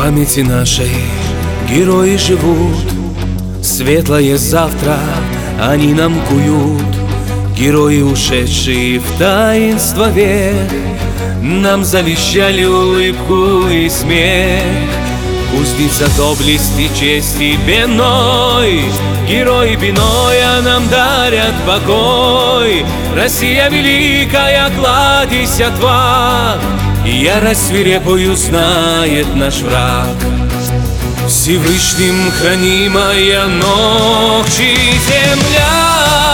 памяти нашей герои живут, светлое завтра они нам куют. Герои, ушедшие в таинство век, нам завещали улыбку и смех. Кузница доблести, чести беной, герои биноя нам дарят покой. Россия великая, кладезь отваг, ярость свирепую знает наш враг. Всевышним хранимая ночи земля,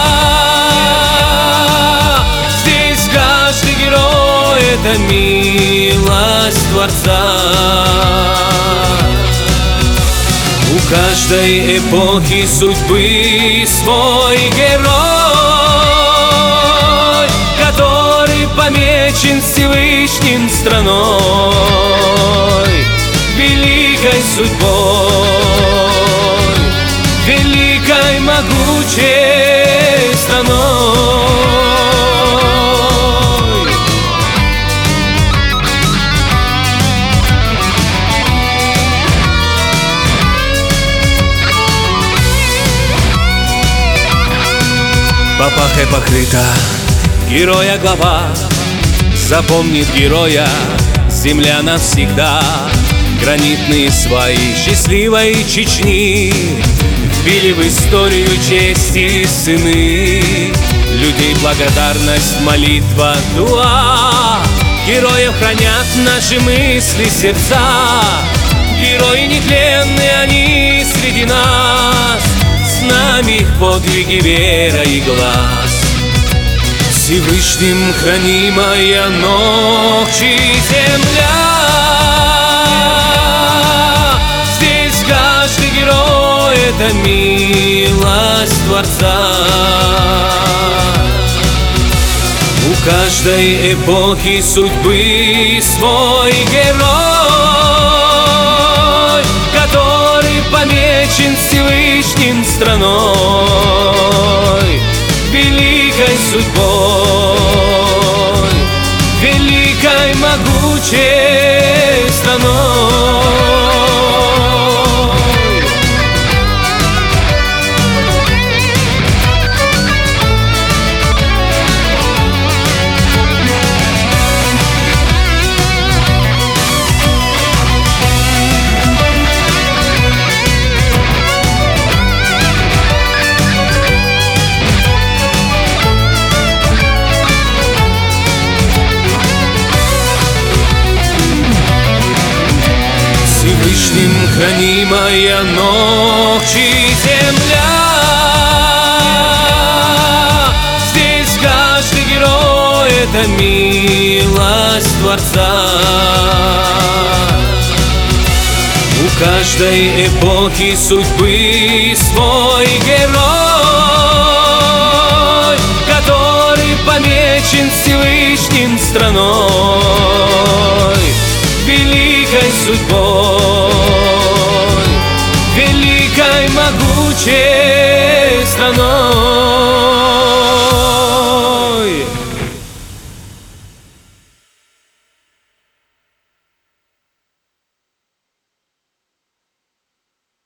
здесь каждый герой — это милость Творца. У каждой эпохи судьбы свой герой, который помечен Всевышним страной, великой судьбой, великой могучей страной. Папахой покрыта героя глава, запомнит героя земля навсегда. Гранитные сваи счастливой Чечни вбили в историю чести сыны. Людей благодарность, молитва, дуа, героев хранят наши мысли, сердца. Герои нетленные, они среди нас, с нами их подвиги, вера и глаз. Всевышним хранимая ночи земля, здесь каждый герой — это милость Творца. У каждой эпохи судьбы свой герой, который помечен Всевышним страной, великой судьбой, великой могучей страной. Всевышним хранимая ночи земля, здесь каждый герой — это милость Творца. У каждой эпохи судьбы свой герой, который помечен Всевышним страной,